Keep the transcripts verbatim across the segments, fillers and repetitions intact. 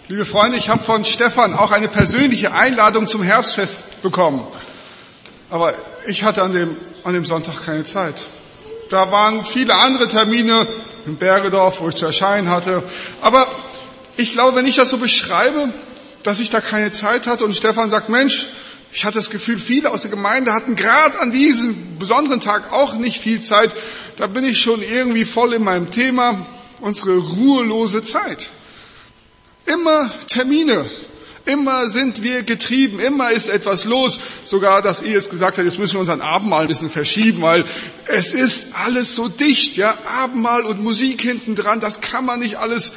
Liebe Freunde, ich habe von Stefan auch eine persönliche Einladung zum Herbstfest bekommen. Aber ich hatte an dem, an dem Sonntag keine Zeit. Da waren viele andere Termine in Bergedorf, wo ich zu erscheinen hatte. Aber ich glaube, wenn ich das so beschreibe, dass ich da keine Zeit hatte und Stefan sagt, Mensch, ich hatte das Gefühl, viele aus der Gemeinde hatten gerade an diesem besonderen Tag auch nicht viel Zeit, da bin ich schon irgendwie voll in meinem Thema, unsere ruhelose Zeit. Immer Termine, immer sind wir getrieben, immer ist etwas los. Sogar, dass ihr jetzt gesagt habt, jetzt müssen wir unseren Abendmahl ein bisschen verschieben, weil es ist alles so dicht, ja, Abendmahl und Musik hinten dran, das kann man nicht alles,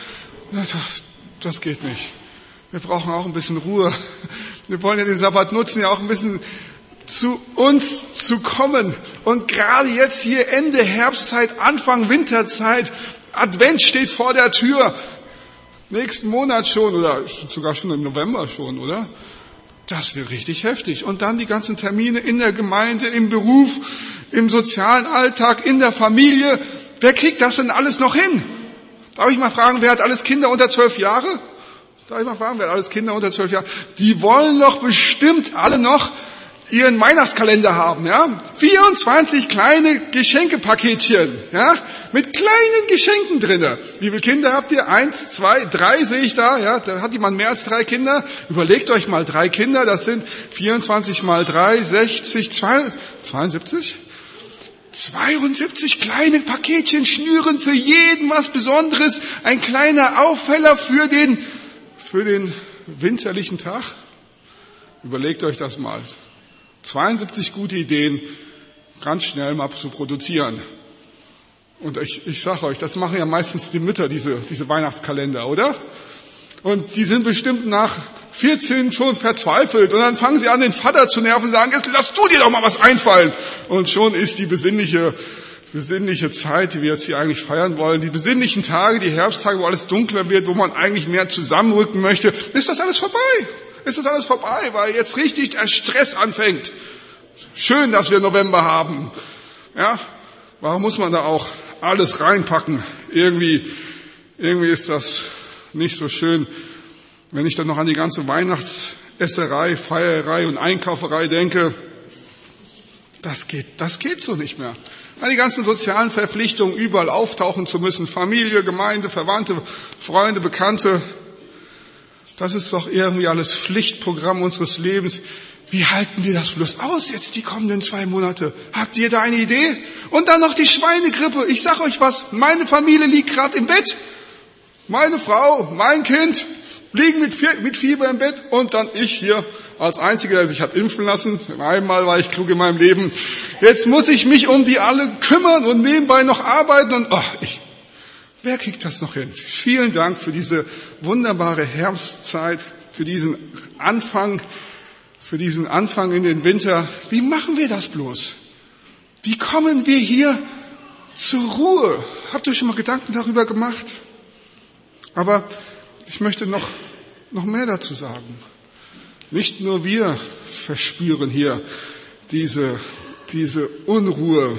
das geht nicht. Wir brauchen auch ein bisschen Ruhe. Wir wollen ja den Sabbat nutzen, ja auch ein bisschen zu uns zu kommen. Und gerade jetzt hier Ende Herbstzeit, Anfang Winterzeit, Advent steht vor der Tür. Nächsten Monat schon oder sogar schon im November schon, oder? Das wird richtig heftig. Und dann die ganzen Termine in der Gemeinde, im Beruf, im sozialen Alltag, in der Familie. Wer kriegt das denn alles noch hin? Darf ich mal fragen, wer hat alles Kinder unter zwölf Jahre? Darf ich mal fragen, wer hat alles Kinder unter zwölf Jahre? Die wollen doch bestimmt alle noch ihren Weihnachtskalender haben, ja? vierundzwanzig kleine Geschenkepaketchen, ja? Mit kleinen Geschenken drinne. Wie viele Kinder habt ihr? Eins, zwei, drei sehe ich da, ja? Da hat jemand mehr als drei Kinder. Überlegt euch mal drei Kinder, das sind vierundzwanzig mal drei, sechzig, zweiundsiebzig? zweiundsiebzig kleine Paketchen schnüren für jeden was Besonderes. Ein kleiner Aufheller für den, für den winterlichen Tag. Überlegt euch das mal. zweiundsiebzig gute Ideen ganz schnell mal zu produzieren. Und ich, ich sage euch, das machen ja meistens die Mütter, diese, diese Weihnachtskalender, oder? Und die sind bestimmt nach vierzehn schon verzweifelt. Und dann fangen sie an, den Vater zu nerven und sagen, jetzt lass du dir doch mal was einfallen. Und schon ist die besinnliche, besinnliche Zeit, die wir jetzt hier eigentlich feiern wollen, die besinnlichen Tage, die Herbsttage, wo alles dunkler wird, wo man eigentlich mehr zusammenrücken möchte, ist das alles vorbei. Ist das alles vorbei, weil jetzt richtig der Stress anfängt. Schön, dass wir November haben. Ja, warum muss man da auch alles reinpacken? Irgendwie, irgendwie ist das nicht so schön, wenn ich dann noch an die ganze Weihnachtsesserei, Feierei und Einkauferei denke. Das geht, das geht so nicht mehr. An die ganzen sozialen Verpflichtungen, überall auftauchen zu müssen. Familie, Gemeinde, Verwandte, Freunde, Bekannte. Das ist doch irgendwie alles Pflichtprogramm unseres Lebens. Wie halten wir das bloß aus jetzt die kommenden zwei Monate? Habt ihr da eine Idee? Und dann noch die Schweinegrippe. Ich sag euch was, meine Familie liegt gerade im Bett. Meine Frau, mein Kind liegen mit, mit Fieber im Bett und dann ich hier als Einziger, der sich hat impfen lassen. Einmal war ich klug in meinem Leben. Jetzt muss ich mich um die alle kümmern und nebenbei noch arbeiten und oh, ich... Wer kriegt das noch hin? Vielen Dank für diese wunderbare Herbstzeit, für diesen Anfang, für diesen Anfang in den Winter. Wie machen wir das bloß? Wie kommen wir hier zur Ruhe? Habt ihr euch schon mal Gedanken darüber gemacht? Aber ich möchte noch, noch mehr dazu sagen. Nicht nur wir verspüren hier diese, diese Unruhe.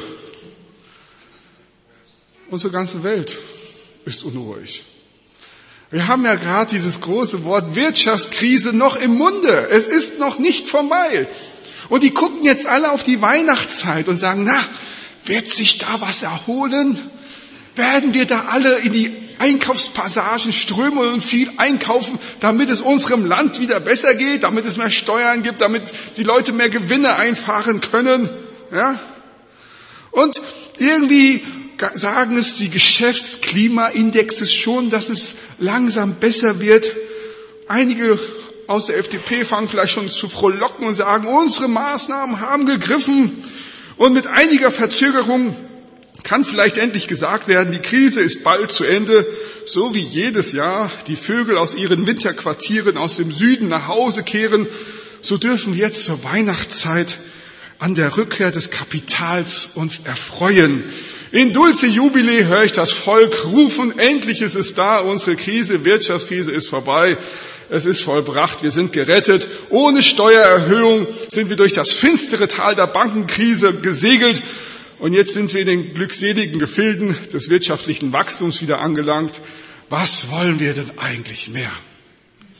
Unsere ganze Welt ist unruhig. Wir haben ja gerade dieses große Wort Wirtschaftskrise noch im Munde. Es ist noch nicht vorbei. Und die gucken jetzt alle auf die Weihnachtszeit und sagen, na, wird sich da was erholen? Werden wir da alle in die Einkaufspassagen strömen und viel einkaufen, damit es unserem Land wieder besser geht, damit es mehr Steuern gibt, damit die Leute mehr Gewinne einfahren können? Ja? Und irgendwie sagen es die Geschäftsklimaindexes schon, dass es langsam besser wird. Einige aus der F D P fangen vielleicht schon zu frohlocken und sagen, unsere Maßnahmen haben gegriffen. Und mit einiger Verzögerung kann vielleicht endlich gesagt werden, die Krise ist bald zu Ende. So wie jedes Jahr die Vögel aus ihren Winterquartieren aus dem Süden nach Hause kehren, so dürfen wir jetzt zur Weihnachtszeit an der Rückkehr des Kapitals uns erfreuen. In Dulce Jubile höre ich das Volk rufen, endlich ist es da, unsere Krise, Wirtschaftskrise ist vorbei, es ist vollbracht, wir sind gerettet. Ohne Steuererhöhung sind wir durch das finstere Tal der Bankenkrise gesegelt und jetzt sind wir in den glückseligen Gefilden des wirtschaftlichen Wachstums wieder angelangt. Was wollen wir denn eigentlich mehr?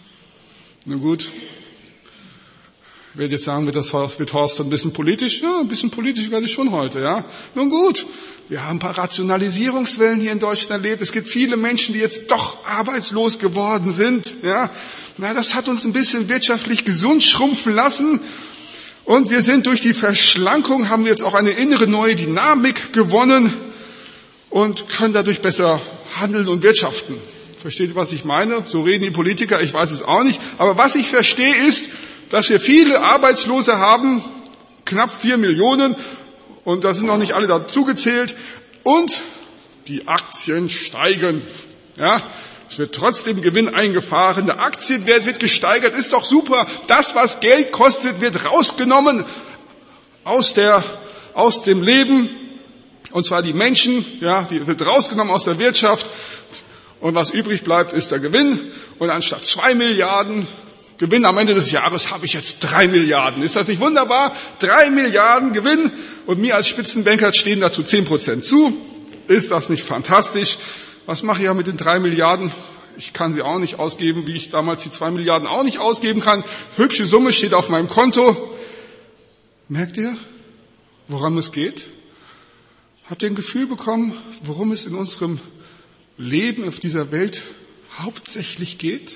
Nun gut, ich werde jetzt sagen, wird das wird Horst ein bisschen politisch? Ja, ein bisschen politisch werde ich schon heute, ja. Nun gut, wir haben ein paar Rationalisierungswellen hier in Deutschland erlebt. Es gibt viele Menschen, die jetzt doch arbeitslos geworden sind, ja. Na, das hat uns ein bisschen wirtschaftlich gesund schrumpfen lassen. Und wir sind durch die Verschlankung, haben wir jetzt auch eine innere neue Dynamik gewonnen und können dadurch besser handeln und wirtschaften. Versteht ihr, was ich meine? So reden die Politiker, ich weiß es auch nicht. Aber was ich verstehe ist, dass wir viele Arbeitslose haben, knapp vier Millionen, und da sind noch nicht alle dazugezählt, und die Aktien steigen. Ja, es wird trotzdem Gewinn eingefahren, der Aktienwert wird gesteigert, ist doch super. Das, was Geld kostet, wird rausgenommen aus der, aus dem Leben, und zwar die Menschen, ja, die wird rausgenommen aus der Wirtschaft, und was übrig bleibt, ist der Gewinn, und anstatt zwei Milliarden Gewinn am Ende des Jahres habe ich jetzt drei Milliarden. Ist das nicht wunderbar? Drei Milliarden Gewinn, und mir als Spitzenbanker stehen dazu zehn Prozent zu. Ist das nicht fantastisch? Was mache ich ja mit den drei Milliarden? Ich kann sie auch nicht ausgeben, wie ich damals die zwei Milliarden auch nicht ausgeben kann. Hübsche Summe steht auf meinem Konto. Merkt ihr, worum es geht? Habt ihr ein Gefühl bekommen, worum es in unserem Leben auf dieser Welt hauptsächlich geht?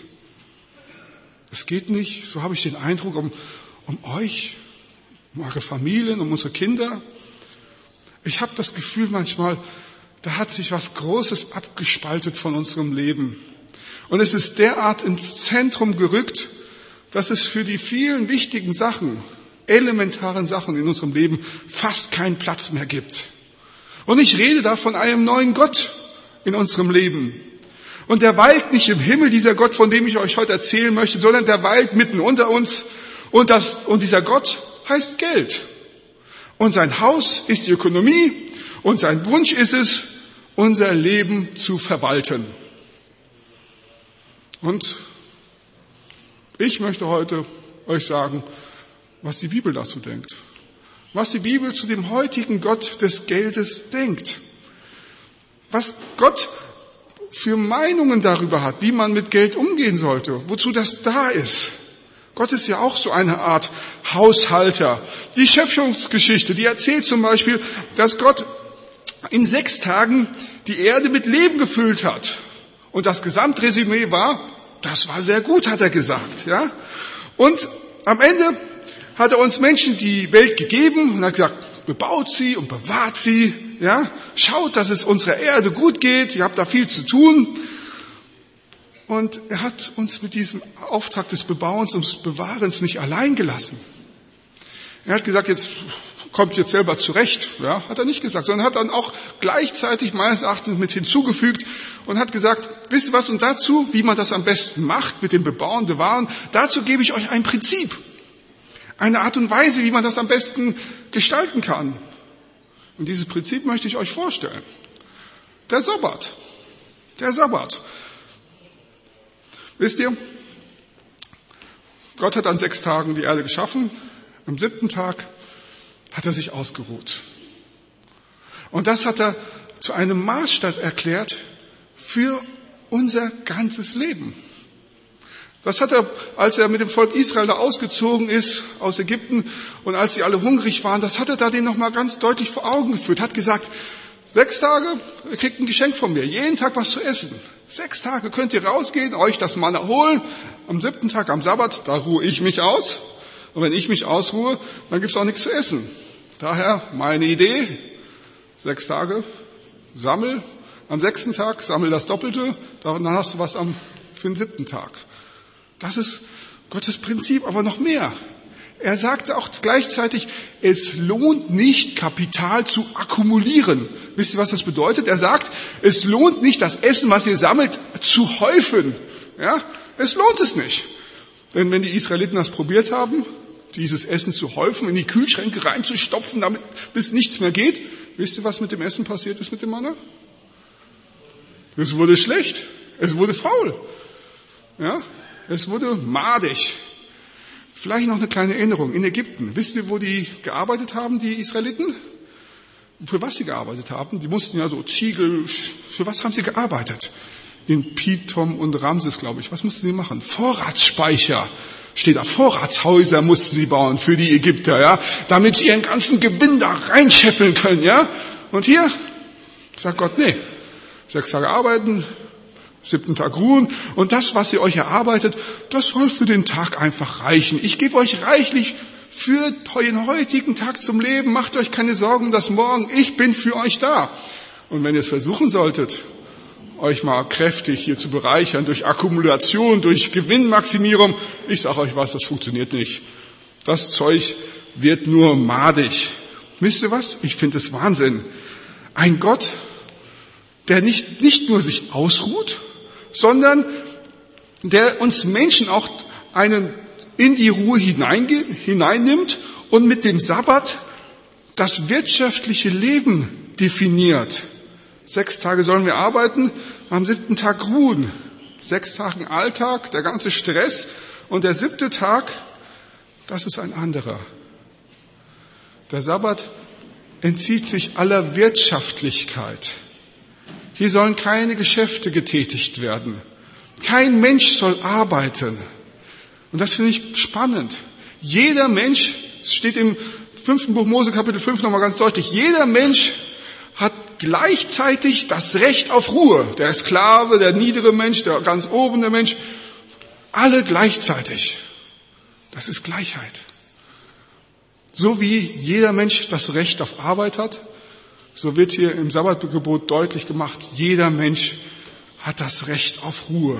Es geht nicht, so habe ich den Eindruck, um, um euch, um eure Familien, um unsere Kinder. Ich habe das Gefühl manchmal, da hat sich was Großes abgespaltet von unserem Leben. Und es ist derart ins Zentrum gerückt, dass es für die vielen wichtigen Sachen, elementaren Sachen in unserem Leben fast keinen Platz mehr gibt. Und ich rede da von einem neuen Gott in unserem Leben. Und der weilt nicht im Himmel, dieser Gott, von dem ich euch heute erzählen möchte, sondern der weilt mitten unter uns. Und, das, und dieser Gott heißt Geld. Und sein Haus ist die Ökonomie. Und sein Wunsch ist es, unser Leben zu verwalten. Und ich möchte heute euch sagen, was die Bibel dazu denkt. Was die Bibel zu dem heutigen Gott des Geldes denkt. Was Gott für Meinungen darüber hat, wie man mit Geld umgehen sollte, wozu das da ist. Gott ist ja auch so eine Art Haushalter. Die Schöpfungsgeschichte, die erzählt zum Beispiel, dass Gott in sechs Tagen die Erde mit Leben gefüllt hat. Und das Gesamtresümee war, das war sehr gut, hat er gesagt. Ja? Und am Ende hat er uns Menschen die Welt gegeben und hat gesagt, bebaut sie und bewahrt sie. Ja, schaut, dass es unserer Erde gut geht. Ihr habt da viel zu tun. Und er hat uns mit diesem Auftrag des Bebauens und des Bewahrens nicht allein gelassen. Er hat gesagt, jetzt kommt jetzt selber zurecht. Ja, hat er nicht gesagt, sondern hat dann auch gleichzeitig meines Erachtens mit hinzugefügt und hat gesagt, wisst ihr was, und dazu, wie man das am besten macht mit dem Bebauen, Bewahren, dazu gebe ich euch ein Prinzip. Eine Art und Weise, wie man das am besten gestalten kann. Und dieses Prinzip möchte ich euch vorstellen. Der Sabbat. Der Sabbat. Wisst ihr, Gott hat an sechs Tagen die Erde geschaffen. Am siebten Tag hat er sich ausgeruht. Und das hat er zu einem Maßstab erklärt für unser ganzes Leben. Das hat er, als er mit dem Volk Israel da ausgezogen ist aus Ägypten und als sie alle hungrig waren, das hat er da denen nochmal ganz deutlich vor Augen geführt. Hat gesagt, sechs Tage, ihr kriegt ein Geschenk von mir, jeden Tag was zu essen. Sechs Tage könnt ihr rausgehen, euch das Manna holen. Am siebten Tag, am Sabbat, da ruhe ich mich aus. Und wenn ich mich ausruhe, dann gibt's auch nichts zu essen. Daher meine Idee, sechs Tage, sammel. Am sechsten Tag sammel das Doppelte, dann hast du was am, für den siebten Tag. Das ist Gottes Prinzip, aber noch mehr. Er sagte auch gleichzeitig, es lohnt nicht, Kapital zu akkumulieren. Wisst ihr, was das bedeutet? Er sagt, es lohnt nicht, das Essen, was ihr sammelt, zu häufen. Ja, es lohnt es nicht. Denn wenn die Israeliten das probiert haben, dieses Essen zu häufen, in die Kühlschränke reinzustopfen, damit bis nichts mehr geht, wisst ihr, was mit dem Essen passiert ist mit dem Manna? Es wurde schlecht. Es wurde faul. Ja, es wurde madig. Vielleicht noch eine kleine Erinnerung. In Ägypten, wisst ihr, wo die gearbeitet haben, die Israeliten? Für was sie gearbeitet haben? Die mussten ja so Ziegel, für was haben sie gearbeitet? in Pithom und Ramses, glaube ich. Was mussten sie machen? Vorratsspeicher. Steht da, Vorratshäuser mussten sie bauen für die Ägypter, ja, damit sie ihren ganzen Gewinn da reinscheffeln können, ja. Und hier sagt Gott, nee, sechs Tage arbeiten, siebten Tag ruhen und das, was ihr euch erarbeitet, das soll für den Tag einfach reichen. Ich gebe euch reichlich für den heutigen Tag zum Leben. Macht euch keine Sorgen um das Morgen. Ich bin für euch da. Und wenn ihr es versuchen solltet, euch mal kräftig hier zu bereichern durch Akkumulation, durch Gewinnmaximierung, ich sage euch was, das funktioniert nicht. Das Zeug wird nur madig. Wisst ihr was? Ich finde es Wahnsinn. Ein Gott, der nicht, nicht nur sich ausruht, sondern der uns Menschen auch einen in die Ruhe hineinnimmt und mit dem Sabbat das wirtschaftliche Leben definiert. Sechs Tage sollen wir arbeiten, am siebten Tag ruhen. Sechs Tage Alltag, der ganze Stress. Und der siebte Tag, das ist ein anderer. Der Sabbat entzieht sich aller Wirtschaftlichkeit. Hier sollen keine Geschäfte getätigt werden. Kein Mensch soll arbeiten. Und das finde ich spannend. Jeder Mensch, es steht im fünften Buch Mose Kapitel fünf nochmal ganz deutlich, jeder Mensch hat gleichzeitig das Recht auf Ruhe. Der Sklave, der niedere Mensch, der ganz oben der Mensch, alle gleichzeitig. Das ist Gleichheit. So wie jeder Mensch das Recht auf Arbeit hat, so wird hier im Sabbatgebot deutlich gemacht, jeder Mensch hat das Recht auf Ruhe.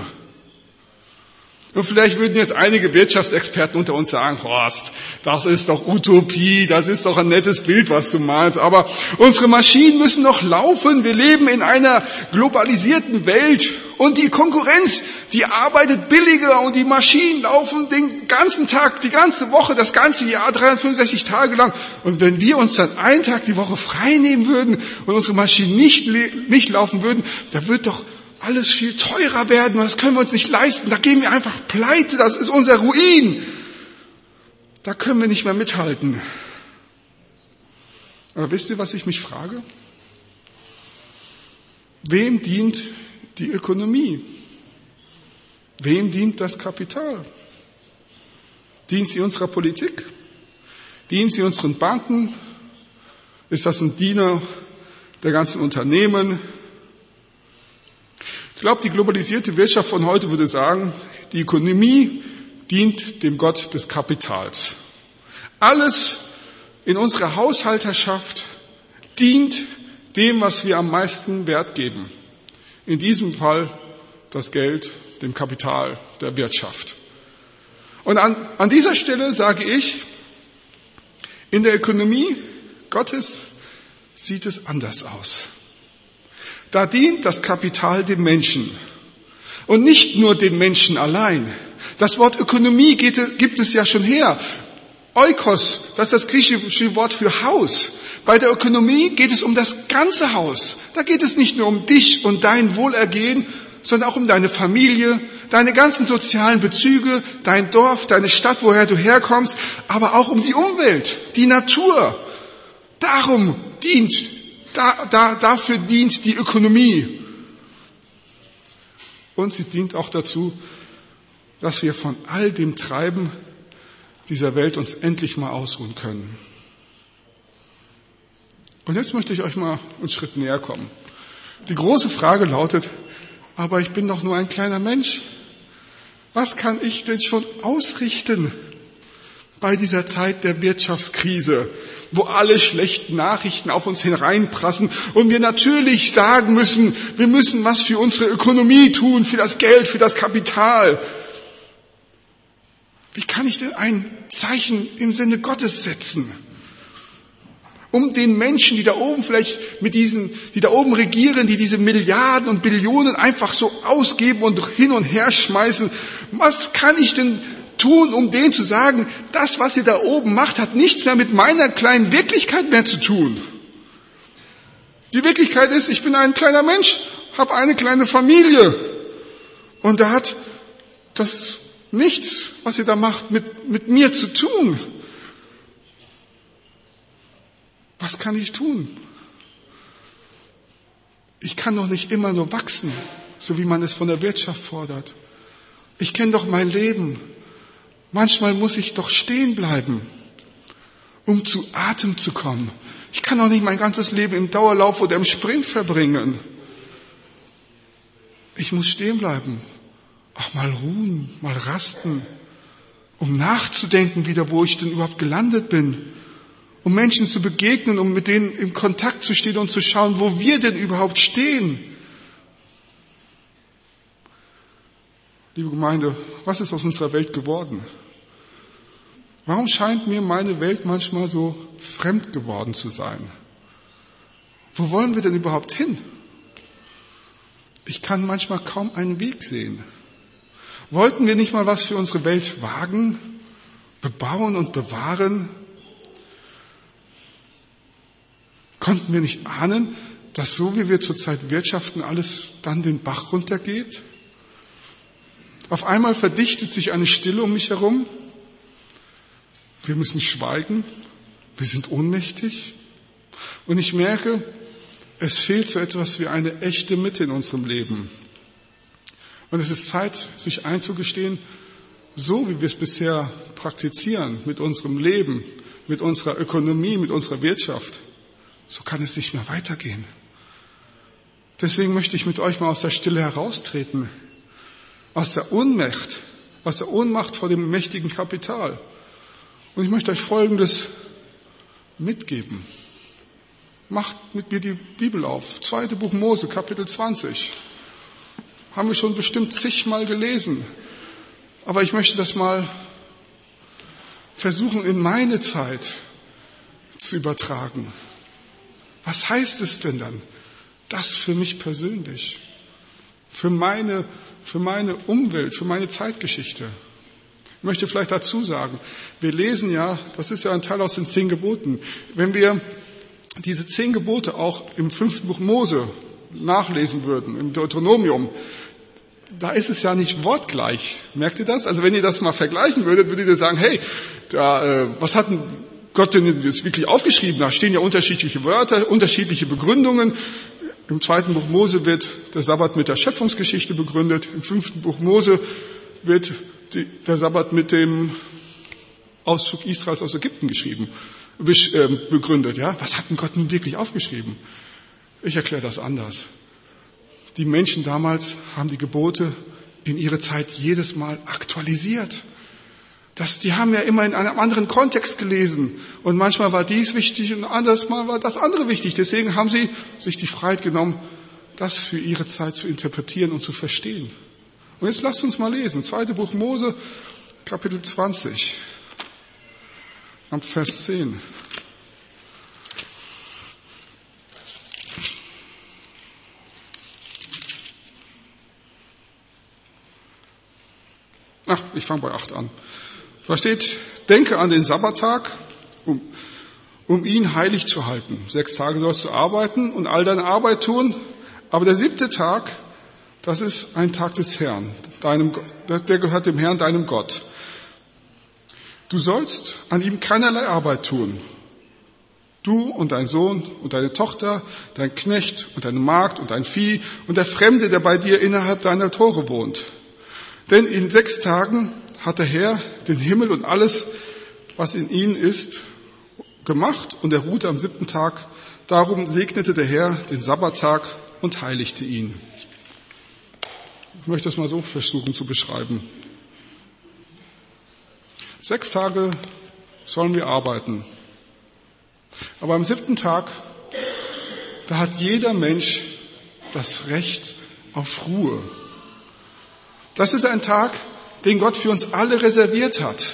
Und vielleicht würden jetzt einige Wirtschaftsexperten unter uns sagen, Horst, das ist doch Utopie, das ist doch ein nettes Bild, was du malst. Aber unsere Maschinen müssen noch laufen. Wir leben in einer globalisierten Welt und die Konkurrenz, die arbeitet billiger und die Maschinen laufen den ganzen Tag, die ganze Woche, das ganze Jahr, dreihundertfünfundsechzig Tage lang. Und wenn wir uns dann einen Tag die Woche frei nehmen würden und unsere Maschinen nicht, nicht laufen würden, dann wird doch alles viel teurer werden, das können wir uns nicht leisten, da gehen wir einfach pleite, das ist unser Ruin. Da können wir nicht mehr mithalten. Aber wisst ihr, was ich mich frage? Wem dient die Ökonomie? Wem dient das Kapital? Dient sie unserer Politik? Dient sie unseren Banken? Ist das ein Diener der ganzen Unternehmen? Ich glaube, die globalisierte Wirtschaft von heute würde sagen, die Ökonomie dient dem Gott des Kapitals. Alles in unserer Haushalterschaft dient dem, was wir am meisten Wert geben. In diesem Fall das Geld, dem Kapital der Wirtschaft. Und an, an dieser Stelle sage ich, in der Ökonomie Gottes sieht es anders aus. Da dient das Kapital dem Menschen. Und nicht nur den Menschen allein. Das Wort Ökonomie geht, gibt es ja schon her. Oikos, das ist das griechische Wort für Haus. Bei der Ökonomie geht es um das ganze Haus. Da geht es nicht nur um dich und dein Wohlergehen, sondern auch um deine Familie, deine ganzen sozialen Bezüge, dein Dorf, deine Stadt, woher du herkommst, aber auch um die Umwelt, die Natur. Darum dient Da, da, dafür dient die Ökonomie. Und sie dient auch dazu, dass wir von all dem Treiben dieser Welt uns endlich mal ausruhen können. Und jetzt möchte ich euch mal einen Schritt näher kommen. Die große Frage lautet, aber ich bin doch nur ein kleiner Mensch. Was kann ich denn schon ausrichten bei dieser Zeit der Wirtschaftskrise, wo alle schlechten Nachrichten auf uns hereinprassen und wir natürlich sagen müssen, wir müssen was für unsere Ökonomie tun, für das Geld, für das Kapital. Wie kann ich denn ein Zeichen im Sinne Gottes setzen? Um den Menschen, die da oben vielleicht mit diesen, die da oben regieren, die diese Milliarden und Billionen einfach so ausgeben und hin und her schmeißen, was kann ich denn tun, um denen zu sagen, das, was ihr da oben macht, hat nichts mehr mit meiner kleinen Wirklichkeit mehr zu tun. Die Wirklichkeit ist, ich bin ein kleiner Mensch, habe eine kleine Familie. Und da hat das nichts, was ihr da macht, mit, mit mir zu tun. Was kann ich tun? Ich kann doch nicht immer nur wachsen. so wie man es von der Wirtschaft fordert. Ich kenne doch mein Leben. Manchmal muss ich doch stehen bleiben, um zu Atem zu kommen. Ich kann doch nicht mein ganzes Leben im Dauerlauf oder im Sprint verbringen. Ich muss stehen bleiben, auch mal ruhen, mal rasten, um nachzudenken wieder, wo ich denn überhaupt gelandet bin, um Menschen zu begegnen, um mit denen in Kontakt zu stehen und zu schauen, wo wir denn überhaupt stehen. Liebe Gemeinde, was ist aus unserer Welt geworden? Warum scheint mir meine Welt manchmal so fremd geworden zu sein? Wo wollen wir denn überhaupt hin? Ich kann manchmal kaum einen Weg sehen. Wollten wir nicht mal was für unsere Welt wagen, bebauen und bewahren? Konnten wir nicht ahnen, dass so wie wir zurzeit wirtschaften, alles dann den Bach runtergeht? Auf einmal verdichtet sich eine Stille um mich herum. Wir müssen schweigen. Wir sind ohnmächtig. Und ich merke, es fehlt so etwas wie eine echte Mitte in unserem Leben. Und es ist Zeit, sich einzugestehen, so wie wir es bisher praktizieren, mit unserem Leben, mit unserer Ökonomie, mit unserer Wirtschaft, so kann es nicht mehr weitergehen. Deswegen möchte ich mit euch mal aus der Stille heraustreten, aus der Ohnmacht, aus der Ohnmacht vor dem mächtigen Kapital. Und ich möchte euch Folgendes mitgeben. Macht mit mir die Bibel auf. Zweite Buch Mose, Kapitel zwanzig. Haben wir schon bestimmt zigmal gelesen. Aber ich möchte das mal versuchen, in meine Zeit zu übertragen. Was heißt es denn dann? Das für mich persönlich. Für meine, für meine Umwelt, für meine Zeitgeschichte. Ich möchte vielleicht dazu sagen, wir lesen ja, das ist ja ein Teil aus den zehn Geboten. Wenn wir diese zehn Gebote auch im fünften Buch Mose nachlesen würden, im Deuteronomium, da ist es ja nicht wortgleich. Merkt ihr das? Also wenn ihr das mal vergleichen würdet, würdet ihr sagen, hey, da, äh, was hat denn Gott denn jetzt wirklich aufgeschrieben? Da stehen ja unterschiedliche Wörter, unterschiedliche Begründungen. Im zweiten Buch Mose wird der Sabbat mit der Schöpfungsgeschichte begründet. Im fünften Buch Mose wird die, der Sabbat mit dem Auszug Israels aus Ägypten geschrieben, begründet. Ja, was hat denn Gott nun wirklich aufgeschrieben? Ich erkläre das anders. Die Menschen damals haben die Gebote in ihrer Zeit jedes Mal aktualisiert. Das, die haben ja immer in einem anderen Kontext gelesen. Und manchmal war dies wichtig und anders mal war das andere wichtig. Deswegen haben sie sich die Freiheit genommen, das für ihre Zeit zu interpretieren und zu verstehen. Und jetzt lasst uns mal lesen. Zweite Buch Mose, Kapitel zwanzig, ab Vers zehn. Ach, ich fange bei acht an. Da steht, denke an den Sabbattag, um, um ihn heilig zu halten. Sechs Tage sollst du arbeiten und all deine Arbeit tun, aber der siebte Tag, das ist ein Tag des Herrn, deinem, der gehört dem Herrn, deinem Gott. Du sollst an ihm keinerlei Arbeit tun. Du und dein Sohn und deine Tochter, dein Knecht und deine Magd und dein Vieh und der Fremde, der bei dir innerhalb deiner Tore wohnt. Denn in sechs Tagen hat der Herr den Himmel und alles, was in ihnen ist, gemacht und er ruhte am siebten Tag. Darum segnete der Herr den Sabbattag und heiligte ihn. Ich möchte das mal so versuchen zu beschreiben. Sechs Tage sollen wir arbeiten. Aber am siebten Tag, da hat jeder Mensch das Recht auf Ruhe. Das ist ein Tag, den Gott für uns alle reserviert hat.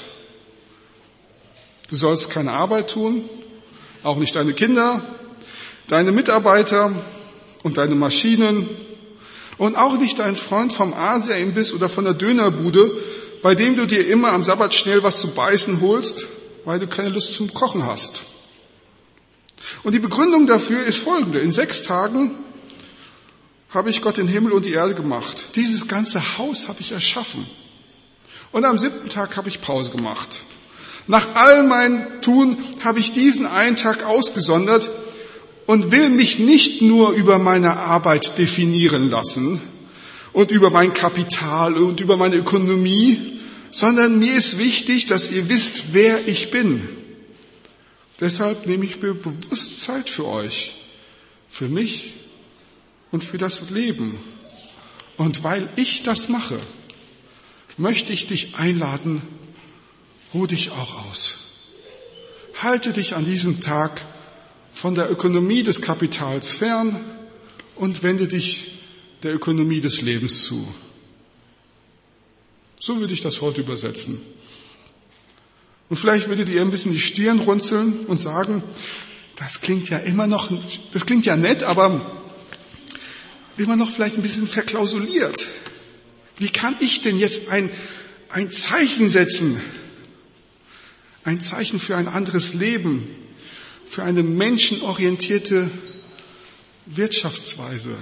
Du sollst keine Arbeit tun, auch nicht deine Kinder, deine Mitarbeiter und deine Maschinen und auch nicht dein Freund vom Asia-Imbiss oder von der Dönerbude, bei dem du dir immer am Sabbat schnell was zu beißen holst, weil du keine Lust zum Kochen hast. Und die Begründung dafür ist folgende. In sechs Tagen habe ich Gott den Himmel und die Erde gemacht. Dieses ganze Haus habe ich erschaffen. Und am siebten Tag habe ich Pause gemacht. Nach all meinem Tun habe ich diesen einen Tag ausgesondert und will mich nicht nur über meine Arbeit definieren lassen, und über mein Kapital und über meine Ökonomie, sondern mir ist wichtig, dass ihr wisst, wer ich bin. Deshalb nehme ich mir bewusst Zeit für euch, für mich und für das Leben. Und weil ich das mache, möchte ich dich einladen, ruh dich auch aus. Halte dich an diesem Tag von der Ökonomie des Kapitals fern und wende dich der Ökonomie des Lebens zu. So würde ich das heute übersetzen. Und vielleicht würdet ihr ein bisschen die Stirn runzeln und sagen, das klingt ja immer noch, das klingt ja nett, aber immer noch vielleicht ein bisschen verklausuliert. Wie kann ich denn jetzt ein, ein Zeichen setzen? Ein Zeichen für ein anderes Leben, für eine menschenorientierte Wirtschaftsweise.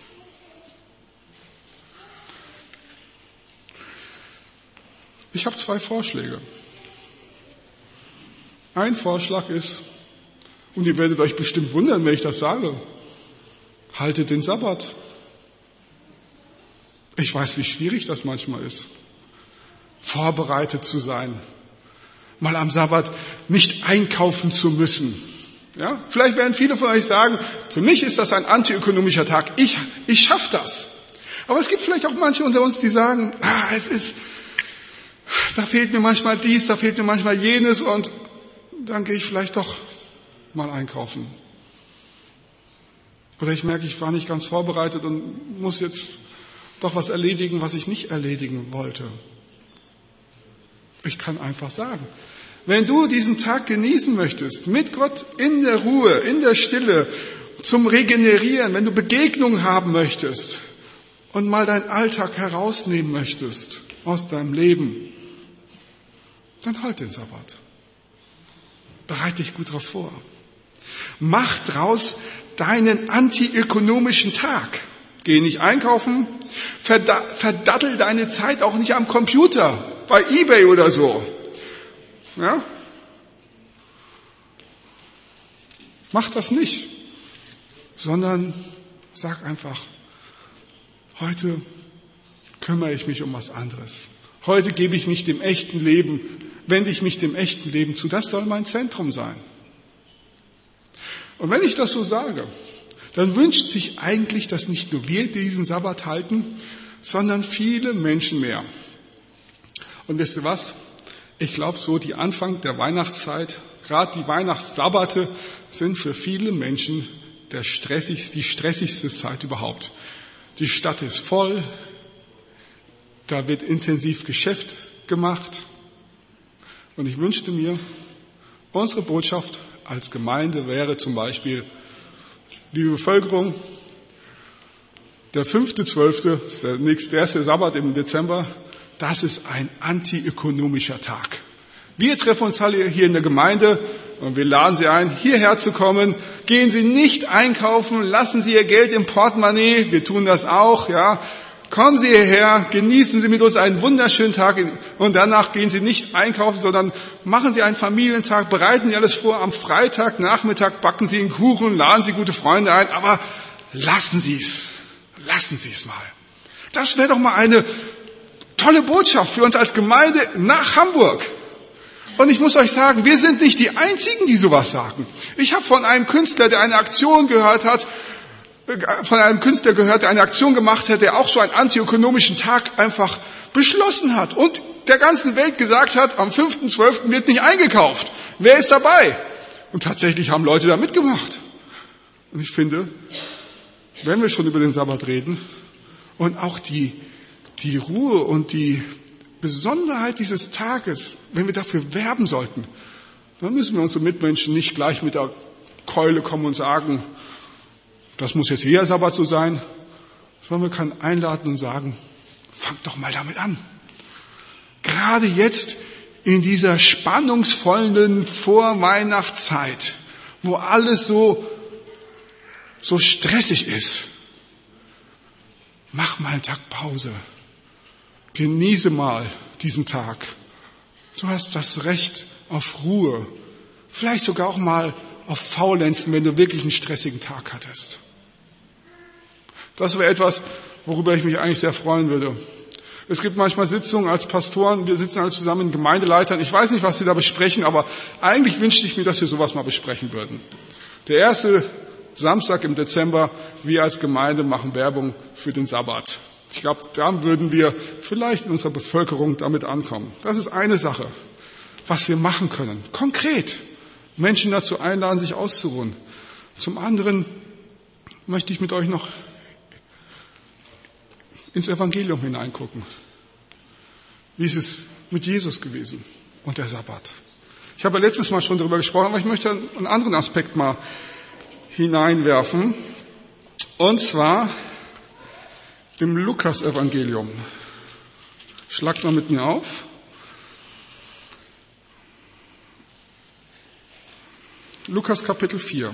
Ich habe zwei Vorschläge. Ein Vorschlag ist, und ihr werdet euch bestimmt wundern, wenn ich das sage, haltet den Sabbat. Ich weiß, wie schwierig das manchmal ist, vorbereitet zu sein, mal am Sabbat nicht einkaufen zu müssen. Ja? Vielleicht werden viele von euch sagen, für mich ist das ein antiökonomischer Tag, ich, ich schaffe das. Aber es gibt vielleicht auch manche unter uns, die sagen, ah, es ist, da fehlt mir manchmal dies, da fehlt mir manchmal jenes und dann gehe ich vielleicht doch mal einkaufen. Oder ich merke, ich war nicht ganz vorbereitet und muss jetzt doch was erledigen, was ich nicht erledigen wollte. Ich kann einfach sagen, wenn du diesen Tag genießen möchtest, mit Gott in der Ruhe, in der Stille, zum Regenerieren, wenn du Begegnungen haben möchtest und mal deinen Alltag herausnehmen möchtest aus deinem Leben, dann halt den Sabbat. Bereite dich gut darauf vor. Mach draus deinen antiökonomischen Tag. Geh nicht einkaufen, verda- verdattel deine Zeit auch nicht am Computer, bei eBay oder so. Ja? Mach das nicht, sondern sag einfach, heute kümmere ich mich um was anderes. Heute gebe ich mich dem echten Leben, wende ich mich dem echten Leben zu. Das soll mein Zentrum sein. Und wenn ich das so sage, dann wünscht sich eigentlich, dass nicht nur wir diesen Sabbat halten, sondern viele Menschen mehr. Und wisst ihr was? Ich glaube so, die Anfang der Weihnachtszeit, gerade die Weihnachtsssabbate, sind für viele Menschen der stressig, die stressigste Zeit überhaupt. Die Stadt ist voll, da wird intensiv Geschäft gemacht. Und ich wünschte mir, unsere Botschaft als Gemeinde wäre zum Beispiel, liebe Bevölkerung, der fünfte, zwölfte, ist der nächste, der erste Sabbat im Dezember, das ist ein antiökonomischer Tag. Wir treffen uns alle hier in der Gemeinde und wir laden Sie ein, hierher zu kommen. Gehen Sie nicht einkaufen, lassen Sie Ihr Geld im Portemonnaie, wir tun das auch, ja. Kommen Sie hierher, genießen Sie mit uns einen wunderschönen Tag und danach gehen Sie nicht einkaufen, sondern machen Sie einen Familientag, bereiten Sie alles vor. Am Freitag, Nachmittag backen Sie einen Kuchen, laden Sie gute Freunde ein, aber lassen Sie es, lassen Sie es mal. Das wäre doch mal eine tolle Botschaft für uns als Gemeinde nach Hamburg. Und ich muss euch sagen, wir sind nicht die Einzigen, die sowas sagen. Ich habe von einem Künstler, der eine Aktion gehört hat, von einem Künstler gehört, der eine Aktion gemacht hat, der auch so einen antiökonomischen Tag einfach beschlossen hat und der ganzen Welt gesagt hat, am fünften zwölften wird nicht eingekauft. Wer ist dabei? Und tatsächlich haben Leute da mitgemacht. Und ich finde, wenn wir schon über den Sabbat reden und auch die, die Ruhe und die Besonderheit dieses Tages, wenn wir dafür werben sollten, dann müssen wir unsere Mitmenschen nicht gleich mit der Keule kommen und sagen, das muss jetzt jeder Sabbat so sein, sondern wir können einladen und sagen, fangt doch mal damit an. Gerade jetzt in dieser spannungsvollen Vorweihnachtszeit, wo alles so, so stressig ist, mach mal einen Tag Pause. Genieße mal diesen Tag. Du hast das Recht auf Ruhe. Vielleicht sogar auch mal auf Faulenzen, wenn du wirklich einen stressigen Tag hattest. Das wäre etwas, worüber ich mich eigentlich sehr freuen würde. Es gibt manchmal Sitzungen als Pastoren, wir sitzen alle zusammen in Gemeindeleitern. Ich weiß nicht, was sie da besprechen, aber eigentlich wünschte ich mir, dass wir sowas mal besprechen würden. Der erste Samstag im Dezember, wir als Gemeinde machen Werbung für den Sabbat. Ich glaube, da würden wir vielleicht in unserer Bevölkerung damit ankommen. Das ist eine Sache, was wir machen können. Konkret Menschen dazu einladen, sich auszuruhen. Zum anderen möchte ich mit euch noch ins Evangelium hineingucken. Wie ist es mit Jesus gewesen und der Sabbat? Ich habe ja letztes Mal schon darüber gesprochen, aber ich möchte einen anderen Aspekt mal hineinwerfen. Und zwar dem Lukas-Evangelium. Schlagt mal mit mir auf. Lukas Kapitel vier.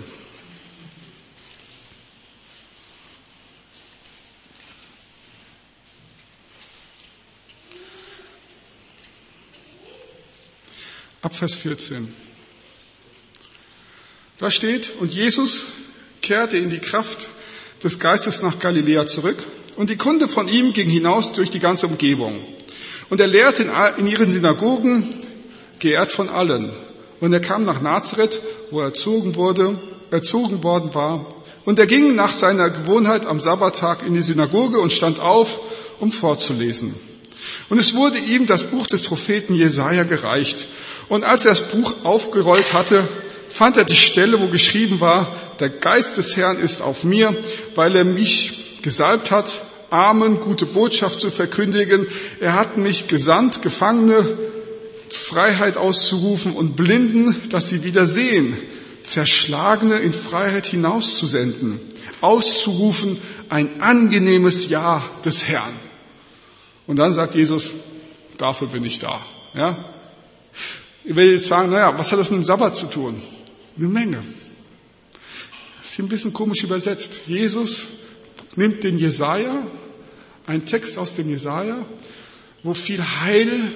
Ab Vers vierzehn. Da steht, und Jesus kehrte in die Kraft des Geistes nach Galiläa zurück, und die Kunde von ihm ging hinaus durch die ganze Umgebung. Und er lehrte in ihren Synagogen, geehrt von allen. Und er kam nach Nazareth, wo er erzogen wurde, erzogen worden war. Und er ging nach seiner Gewohnheit am Sabbattag in die Synagoge und stand auf, um vorzulesen. Und es wurde ihm das Buch des Propheten Jesaja gereicht. Und als er das Buch aufgerollt hatte, fand er die Stelle, wo geschrieben war, der Geist des Herrn ist auf mir, weil er mich gesalbt hat, Armen gute Botschaft zu verkündigen. Er hat mich gesandt, Gefangene Freiheit auszurufen und Blinden, dass sie wieder sehen, Zerschlagene in Freiheit hinauszusenden, auszurufen ein angenehmes Ja des Herrn. Und dann sagt Jesus, dafür bin ich da. Ja? Ich will jetzt sagen, naja, was hat das mit dem Sabbat zu tun? Eine Menge. Das ist hier ein bisschen komisch übersetzt. Jesus nimmt den Jesaja, einen Text aus dem Jesaja, wo viel Heil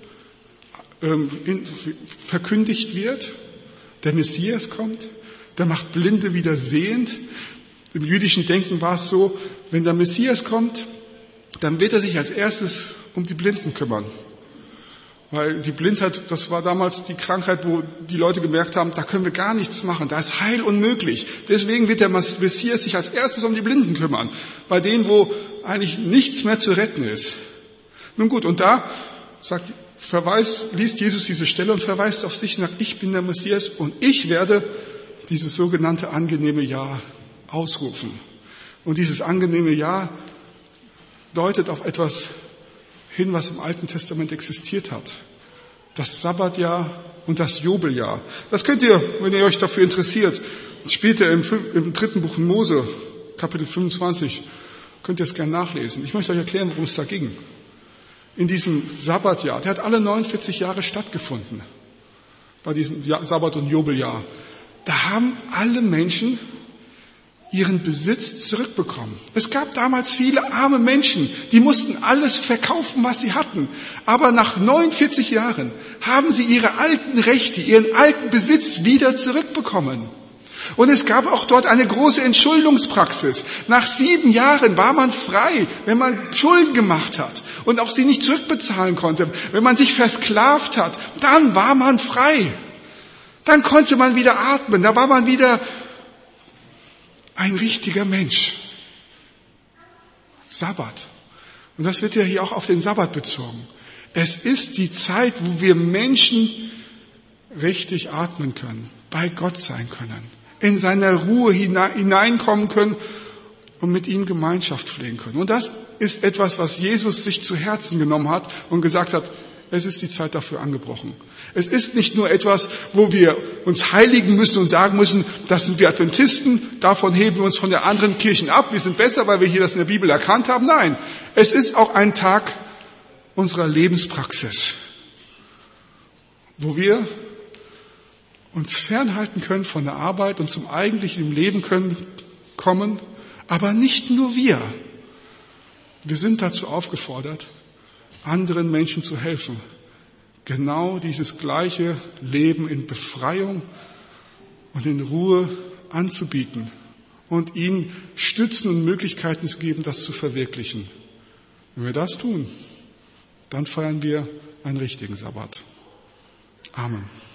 ähm, in, verkündigt wird. Der Messias kommt, der macht Blinde wieder sehend. Im jüdischen Denken war es so, wenn der Messias kommt, dann wird er sich als erstes um die Blinden kümmern. Weil die Blindheit, das war damals die Krankheit, wo die Leute gemerkt haben, da können wir gar nichts machen, da ist Heil unmöglich. Deswegen wird der Messias sich als erstes um die Blinden kümmern, bei denen, wo eigentlich nichts mehr zu retten ist. Nun gut, und da sagt, verweist, liest Jesus diese Stelle und verweist auf sich nach, ich bin der Messias und ich werde dieses sogenannte angenehme Ja ausrufen. Und dieses angenehme Ja deutet auf etwas hin, was im Alten Testament existiert hat. Das Sabbatjahr und das Jubeljahr. Das könnt ihr, wenn ihr euch dafür interessiert, später im, im dritten Buch Mose, Kapitel fünfundzwanzig, könnt ihr es gerne nachlesen. Ich möchte euch erklären, worum es da ging. In diesem Sabbatjahr, der hat alle neunundvierzig Jahre stattgefunden, bei diesem Sabbat- und Jubeljahr. Da haben alle Menschen ihren Besitz zurückbekommen. Es gab damals viele arme Menschen, die mussten alles verkaufen, was sie hatten. Aber nach neunundvierzig Jahren haben sie ihre alten Rechte, ihren alten Besitz wieder zurückbekommen. Und es gab auch dort eine große Entschuldungspraxis. Nach sieben Jahren war man frei, wenn man Schulden gemacht hat und auch sie nicht zurückbezahlen konnte. Wenn man sich versklavt hat, dann war man frei. Dann konnte man wieder atmen, da war man wieder ein richtiger Mensch. Sabbat. Und das wird ja hier auch auf den Sabbat bezogen. Es ist die Zeit, wo wir Menschen richtig atmen können, bei Gott sein können, in seiner Ruhe hineinkommen können und mit ihm Gemeinschaft pflegen können. Und das ist etwas, was Jesus sich zu Herzen genommen hat und gesagt hat, es ist die Zeit dafür angebrochen. Es ist nicht nur etwas, wo wir uns heiligen müssen und sagen müssen, das sind wir Adventisten, davon heben wir uns von den anderen Kirchen ab, wir sind besser, weil wir hier das in der Bibel erkannt haben. Nein, es ist auch ein Tag unserer Lebenspraxis, wo wir uns fernhalten können von der Arbeit und zum eigentlichen Leben können kommen, aber nicht nur wir. Wir sind dazu aufgefordert, anderen Menschen zu helfen, genau dieses gleiche Leben in Befreiung und in Ruhe anzubieten und ihnen Stützen und Möglichkeiten zu geben, das zu verwirklichen. Wenn wir das tun, dann feiern wir einen richtigen Sabbat. Amen.